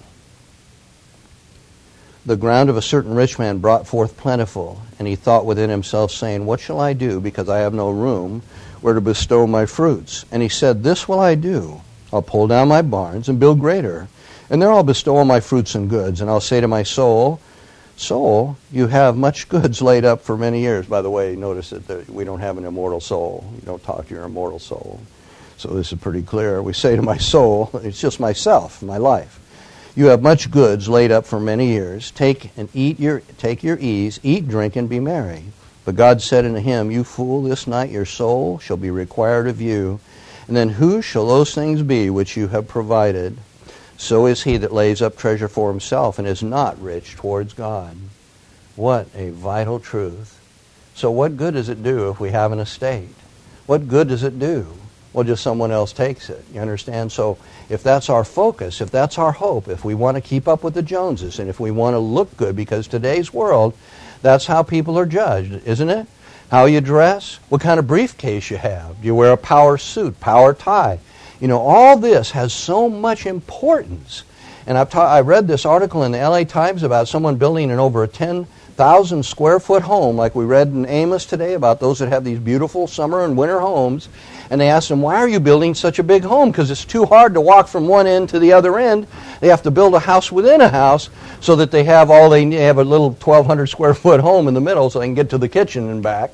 the ground of a certain rich man brought forth plentiful. And he thought within himself, saying, what shall I do, because I have no room where to bestow my fruits? And he said, this will I do. I'll pull down my barns and build greater. And there I'll bestow all my fruits and goods. And I'll say to my soul, soul, you have much goods laid up for many years. By the way, notice that we don't have an immortal soul. You don't talk to your immortal soul. So this is pretty clear. We say to my soul, it's just myself, my life. You have much goods laid up for many years. Take your ease, eat, drink, and be merry. But God said unto him, you fool, this night your soul shall be required of you. And then who shall those things be which you have provided? So is he that lays up treasure for himself and is not rich towards God. What a vital truth. So what good does it do if we have an estate? What good does it do? Well, just someone else takes it. You understand? So if that's our focus, if that's our hope, if we want to keep up with the Joneses, and if we want to look good, because today's world, that's how people are judged, isn't it? How you dress, what kind of briefcase you have. Do you wear a power suit, power tie? You know, all this has so much importance. And I read this article in the LA Times about someone building an over a 10,000 square foot home, like we read in Amos today about those that have these beautiful summer and winter homes. And they asked them, why are you building such a big home? Because it's too hard to walk from one end to the other end. They have to build a house within a house so that they have a little 1,200 square foot home in the middle so they can get to the kitchen and back.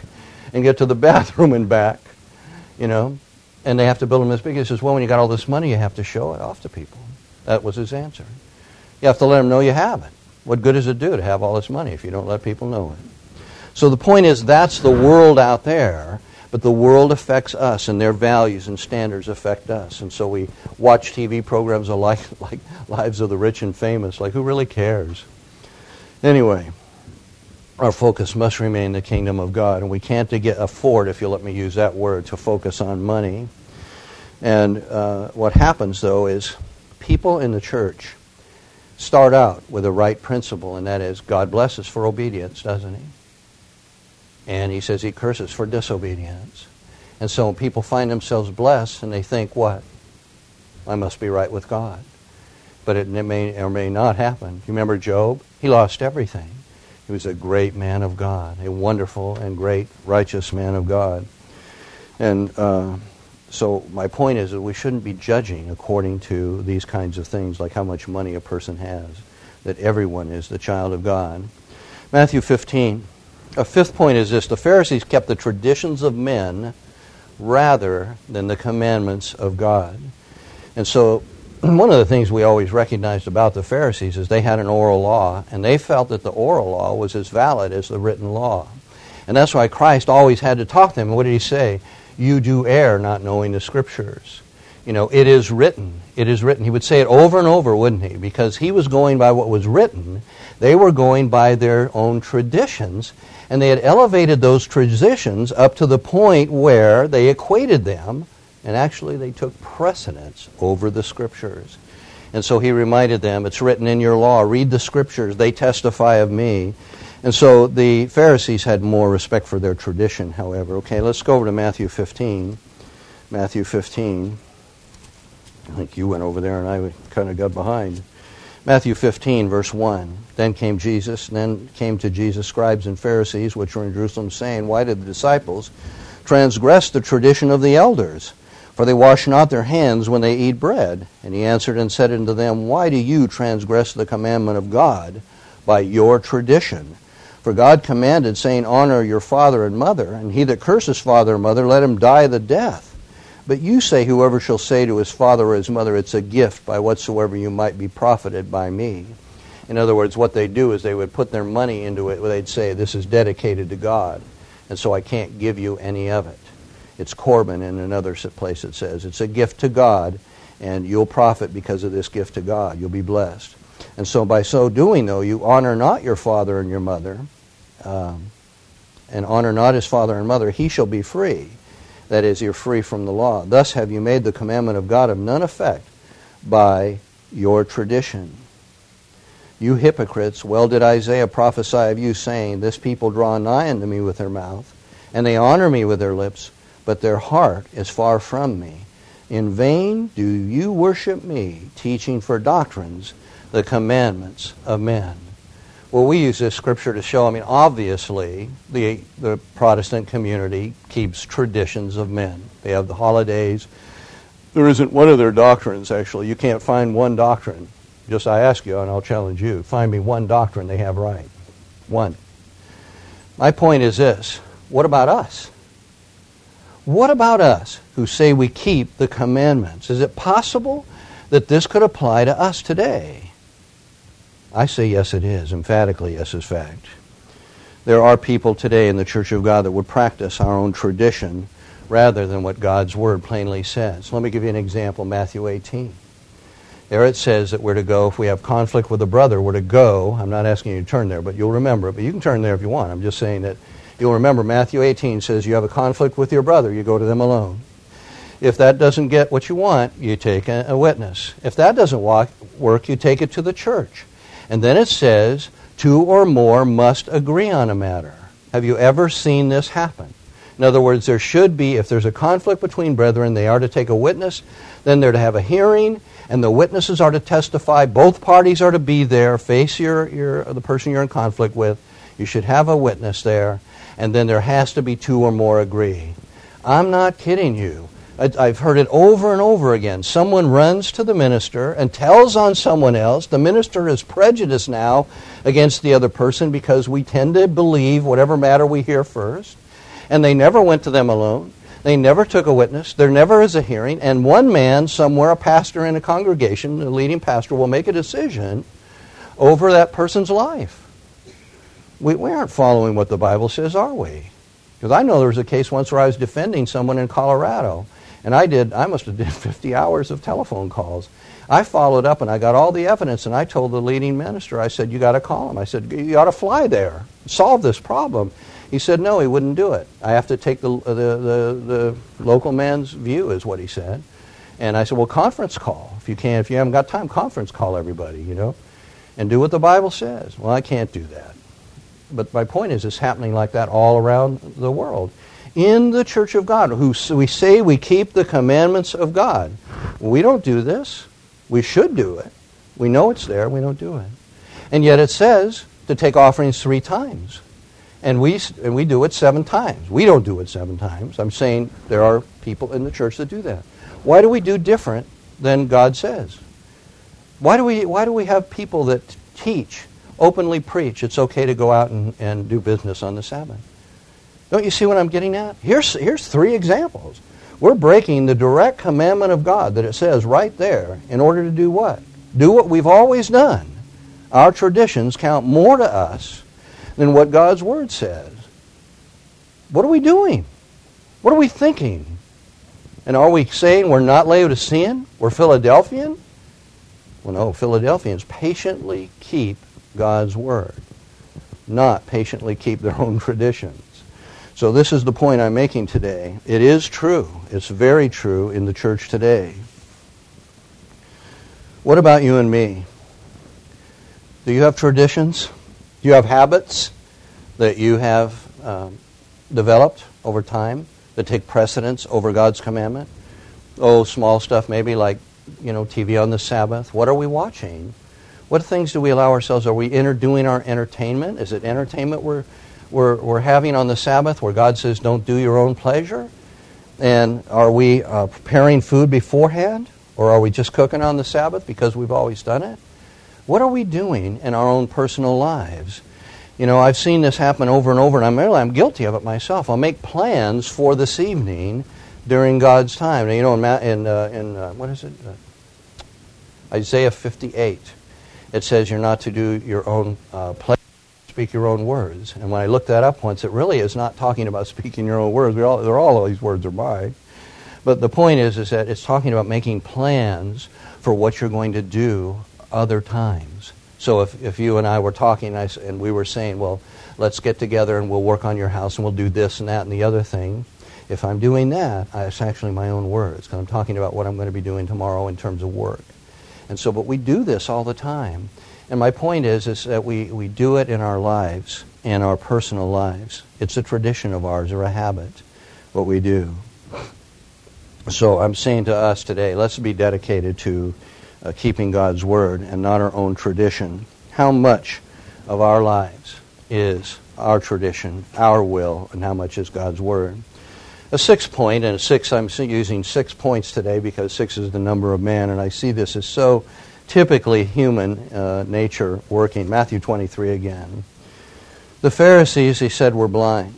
and get to the bathroom and back, And they have to build them this big. He says, well, when you got all this money, you have to show it off to people. That was his answer. You have to let them know you have it. What good does it do to have all this money if you don't let people know it? So the point is, that's the world out there, but the world affects us, and their values and standards affect us. And so we watch TV programs like Lives of the Rich and Famous. Like, who really cares? Anyway, our focus must remain the kingdom of God, and we can't afford, if you'll let me use that word, to focus on money. And what happens, though, is people in the church start out with a right principle, and that is God blesses for obedience, doesn't He? And He says He curses for disobedience. And so when people find themselves blessed, and they think, what? I must be right with God. But it may or may not happen. You remember Job? He lost everything. He was a great man of God, a wonderful and great righteous man of God. And so my point is that we shouldn't be judging according to these kinds of things, like how much money a person has, that everyone is the child of God. Matthew 15. A fifth point is this: the Pharisees kept the traditions of men rather than the commandments of God. And so one of the things we always recognized about the Pharisees is they had an oral law, and they felt that the oral law was as valid as the written law. And that's why Christ always had to talk to them. And what did He say? You do err not knowing the Scriptures. It is written. It is written. He would say it over and over, wouldn't He? Because He was going by what was written. They were going by their own traditions, and they had elevated those traditions up to the point where they equated them, and actually they took precedence over the Scriptures. And so He reminded them, it's written in your law, read the Scriptures, they testify of me. And so the Pharisees had more respect for their tradition, however. Okay, let's go over to Matthew 15. Matthew 15. I think you went over there and I kind of got behind. Matthew 15, verse 1. Then came to Jesus scribes and Pharisees, which were in Jerusalem, saying, why did the disciples transgress the tradition of the elders? For they wash not their hands when they eat bread. And He answered and said unto them, why do you transgress the commandment of God by your tradition? For God commanded, saying, honor your father and mother, and he that curses father or mother, let him die the death. But you say, whoever shall say to his father or his mother, it's a gift by whatsoever you might be profited by me. In other words, what they do is they would put their money into it, where they'd say, this is dedicated to God, and so I can't give you any of it. It's Corban in another place it says, it's a gift to God, and you'll profit because of this gift to God. You'll be blessed. And so by so doing, though, you honor not your father and your mother, and honor not his father and mother, he shall be free. That is, you're free from the law. Thus have you made the commandment of God of none effect by your tradition. You hypocrites, well did Isaiah prophesy of you, saying, this people draw nigh unto me with their mouth, and they honor me with their lips, but their heart is far from me. In vain do you worship me, teaching for doctrines the commandments of men. Well, we use this scripture to show, obviously, the Protestant community keeps traditions of men. They have the holidays. There isn't one of their doctrines, actually. You can't find one doctrine. Just I ask you, and I'll challenge you, find me one doctrine they have right. One. My point is this. What about us? What about us who say we keep the commandments? Is it possible that this could apply to us today? I say yes, it is. Emphatically, yes, is fact. There are people today in the Church of God that would practice our own tradition rather than what God's Word plainly says. Let me give you an example, Matthew 18. There it says that we're to go, if we have conflict with a brother, we're to go. I'm not asking you to turn there, but you'll remember it. But you can turn there if you want. I'm just saying that you'll remember Matthew 18 says you have a conflict with your brother, you go to them alone. If that doesn't get what you want, you take a witness. If that doesn't work, you take it to the church. And then it says, 2 or more must agree on a matter. Have you ever seen this happen? In other words, there should be, if there's a conflict between brethren, they are to take a witness, then they're to have a hearing, and the witnesses are to testify. Both parties are to be there, face the person you're in conflict with. You should have a witness there, and then there has to be 2 or more agree. I'm not kidding you. I've heard it over and over again. Someone runs to the minister and tells on someone else. The minister is prejudiced now against the other person because we tend to believe whatever matter we hear first. And they never went to them alone. They never took a witness. There never is a hearing. And one man somewhere, a pastor in a congregation, a leading pastor, will make a decision over that person's life. We aren't following what the Bible says, are we? Because I know there was a case once where I was defending someone in Colorado. And I must have did 50 hours of telephone calls. I followed up and I got all the evidence, and I told the leading minister, I said, you got to call him. I said, you ought to fly there, solve this problem. He said, no, he wouldn't do it. I have to take the local man's view, is what he said. And I said, well, conference call. If you haven't got time, conference call everybody, and do what the Bible says. Well, I can't do that. But my point is, it's happening like that all around the world. In the Church of God, we say we keep the commandments of God. We don't do this. We should do it. We know it's there. We don't do it. And yet it says to take offerings 3 times. And we do it 7 times. We don't do it 7 times. I'm saying there are people in the church that do that. Why do we do different than God says? Why do we have people that teach, openly preach, it's okay to go out and do business on the Sabbath? Don't you see what I'm getting at? Here's 3 examples. We're breaking the direct commandment of God that it says right there in order to do what? Do what we've always done. Our traditions count more to us than what God's Word says. What are we doing? What are we thinking? And are we saying we're not Laodicean? We're Philadelphian? Well, no, Philadelphians patiently keep God's Word, not patiently keep their own traditions. So this is the point I'm making today. It is true. It's very true in the church today. What about you and me? Do you have traditions? Do you have habits that you have developed over time that take precedence over God's commandment? Oh, small stuff maybe like, TV on the Sabbath. What are we watching? What things do we allow ourselves? Are we doing our entertainment? Is it entertainment we're having on the Sabbath where God says don't do your own pleasure? And are we preparing food beforehand? Or are we just cooking on the Sabbath because we've always done it? What are we doing in our own personal lives? I've seen this happen over and over, and I'm guilty of it myself. I'll make plans for this evening during God's time. In what is it? Isaiah 58. It says you're not to do your own pleasure. Speak your own words. And when I looked that up once, it really is not talking about speaking your own words. All of these words are mine. But the point is that it's talking about making plans for what you're going to do other times. So if you and I were talking and we were saying, well, let's get together and we'll work on your house and we'll do this and that and the other thing, if I'm doing that, it's actually my own words because I'm talking about what I'm going to be doing tomorrow in terms of work. And so, but we do this all the time. And my point is that we do it in our lives, in our personal lives. It's a tradition of ours or a habit, what we do. So I'm saying to us today, let's be dedicated to keeping God's Word and not our own tradition. How much of our lives is our tradition, our will, and how much is God's Word? A 6th point, and I'm using 6 points today because 6 is the number of man, and I see this as so typically human nature working. Matthew 23 again. The Pharisees, he said, were blind.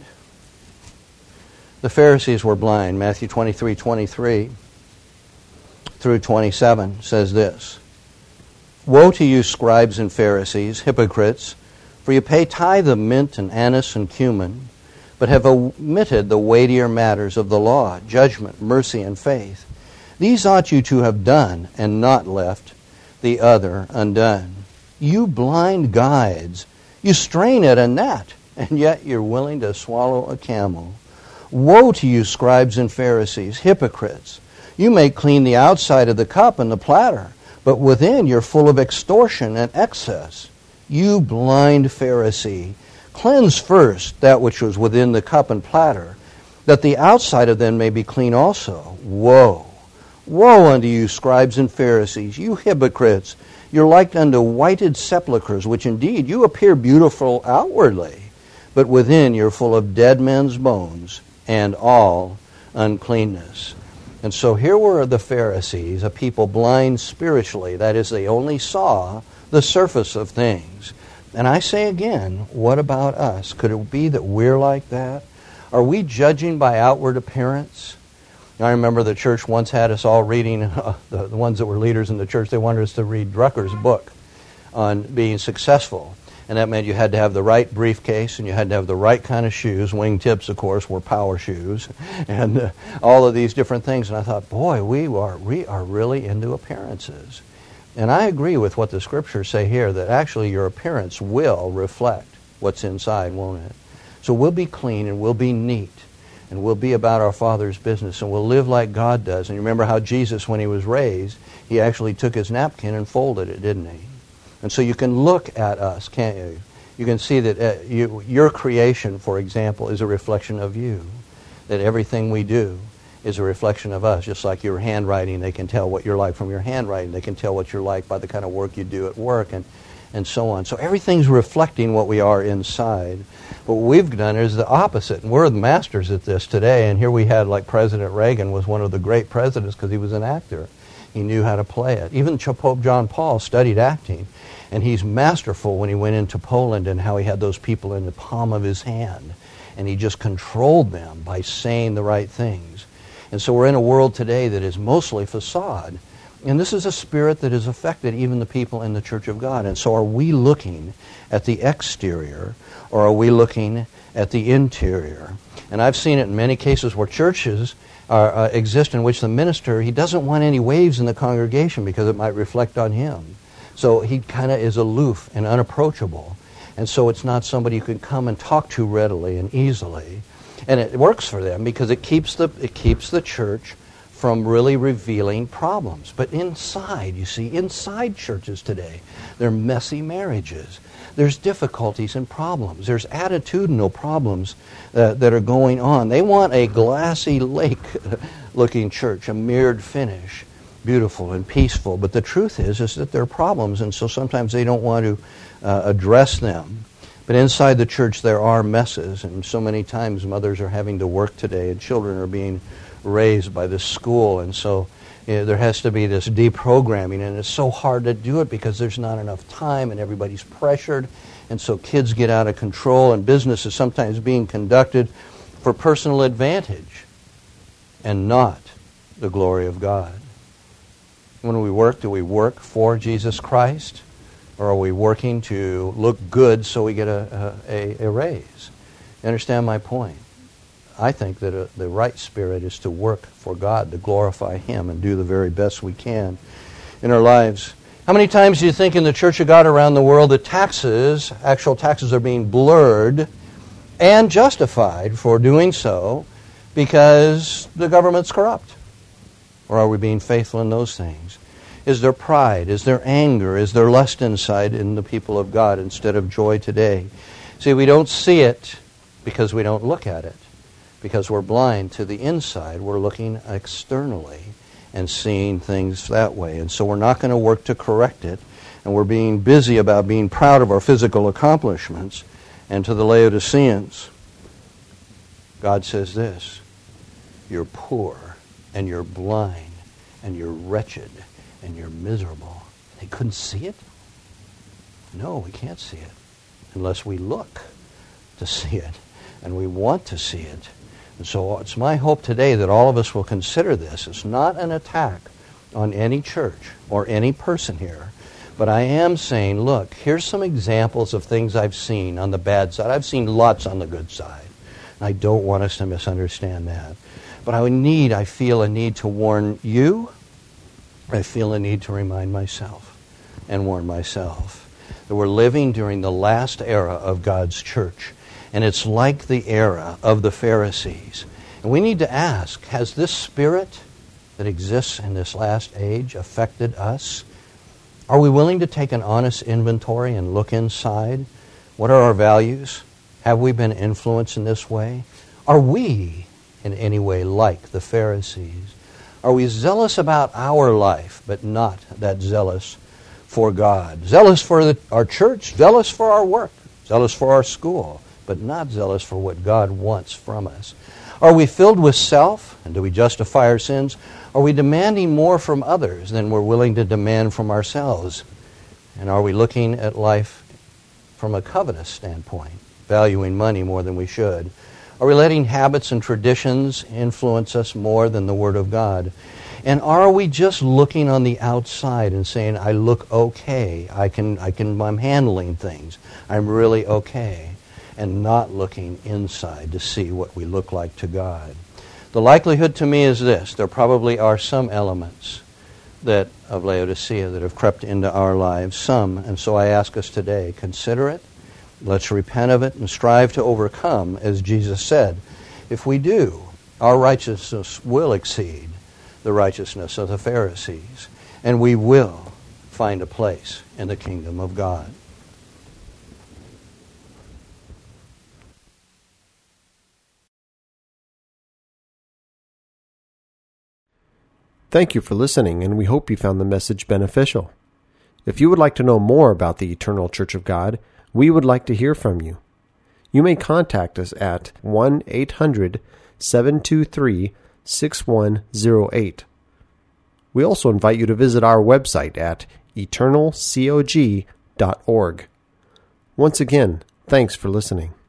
The Pharisees were blind. Matthew 23:23 through 27 says this. Woe to you, scribes and Pharisees, hypocrites, for you pay tithe of mint and anise and cumin, but have omitted the weightier matters of the law, judgment, mercy, and faith. These ought you to have done, and not left the other undone. You blind guides, you strain at a gnat, and yet you're willing to swallow a camel. Woe to you, scribes and Pharisees, hypocrites! You make clean the outside of the cup and the platter, but within you're full of extortion and excess. You blind Pharisee, cleanse first that which was within the cup and platter, that the outside of them may be clean also. Woe! Woe unto you, scribes and Pharisees, you hypocrites! You're like unto whited sepulchres, which indeed you appear beautiful outwardly, but within you're full of dead men's bones and all uncleanness. And so here were the Pharisees, a people blind spiritually. That is, they only saw the surface of things. And I say again, what about us? Could it be that we're like that? Are we judging by outward appearance? I remember the church once had us all reading, the ones that were leaders in the church, they wanted us to read Drucker's book on being successful. And that meant you had to have the right briefcase and you had to have the right kind of shoes. Wingtips, of course, were power shoes. And all of these different things. And I thought, boy, we are really into appearances. And I agree with what the scriptures say here, that actually your appearance will reflect what's inside, won't it? So we'll be clean and we'll be neat. And we'll be about our Father's business, and we'll live like God does. And you remember how Jesus, when he was raised, he actually took his napkin and folded it, didn't he? And so you can look at us, can't you? You can see that your creation, for example, is a reflection of you. That everything we do is a reflection of us. Just like your handwriting, they can tell what you're like from your handwriting. They can tell what you're like by the kind of work you do at work, and so on. So everything's reflecting what we are inside. But what we've done is the opposite. And we're the masters at this today. And here we had, like, President Reagan was one of the great presidents because he was an actor. He knew how to play it. Even Pope John Paul studied acting. And he's masterful when he went into Poland and how he had those people in the palm of his hand. And he just controlled them by saying the right things. And so we're in a world today that is mostly facade. And this is a spirit that has affected even the people in the Church of God. And so are we looking at the exterior, or are we looking at the interior? And I've seen it in many cases where churches exist in which the minister, he doesn't want any waves in the congregation because it might reflect on him. So he kind of is aloof and unapproachable. And so it's not somebody you can come and talk to readily and easily. And it works for them because it keeps the church from really revealing problems. But inside, you see, inside churches today, there are messy marriages. There's difficulties and problems. There's attitudinal problems that are going on. They want a glassy lake-looking church, a mirrored finish, beautiful and peaceful. But the truth is that there are problems, and so sometimes they don't want to address them. But inside the church, there are messes, and so many times mothers are having to work today, and children are being raised by this school, and so there has to be this deprogramming, and it's so hard to do it because there's not enough time and everybody's pressured, and so kids get out of control, and business is sometimes being conducted for personal advantage and not the glory of God. When we work, do we work for Jesus Christ, or are we working to look good so we get a raise? You understand my point? I think that the right spirit is to work for God, to glorify Him, and do the very best we can in our lives. How many times do you think in the Church of God around the world that actual taxes are being blurred and justified for doing so because the government's corrupt? Or are we being faithful in those things? Is there pride? Is there anger? Is there lust inside in the people of God instead of joy today? See, we don't see it because we don't look at it. Because we're blind to the inside. We're looking externally and seeing things that way. And so we're not going to work to correct it. And we're being busy about being proud of our physical accomplishments. And to the Laodiceans, God says this: you're poor, and you're blind, and you're wretched, and you're miserable. They couldn't see it? No, we can't see it unless we look to see it. And we want to see it. And so it's my hope today that all of us will consider this. It's not an attack on any church or any person here. But I am saying, look, here's some examples of things I've seen on the bad side. I've seen lots on the good side. And I don't want us to misunderstand that. But I feel a need to warn you. I feel a need to remind myself and warn myself that we're living during the last era of God's church. And it's like the era of the Pharisees. And we need to ask, has this spirit that exists in this last age affected us? Are we willing to take an honest inventory and look inside? What are our values? Have we been influenced in this way? Are we in any way like the Pharisees? Are we zealous about our life, but not that zealous for God? Zealous for our church, zealous for our work, zealous for our school, but not zealous for what God wants from us. Are we filled with self, and do we justify our sins? Are we demanding more from others than we're willing to demand from ourselves? And are we looking at life from a covetous standpoint, valuing money more than we should? Are we letting habits and traditions influence us more than the Word of God? And are we just looking on the outside and saying, I look okay, I'm handling things, I'm really okay, and not looking inside to see what we look like to God? The likelihood to me is this: there probably are some elements of Laodicea that have crept into our lives, some, and so I ask us today, consider it, let's repent of it, and strive to overcome, as Jesus said. If we do, our righteousness will exceed the righteousness of the Pharisees, and we will find a place in the kingdom of God. Thank you for listening, and we hope you found the message beneficial. If you would like to know more about the Eternal Church of God, we would like to hear from you. You may contact us at 1-800-723-6108. We also invite you to visit our website at eternalcog.org. Once again, thanks for listening.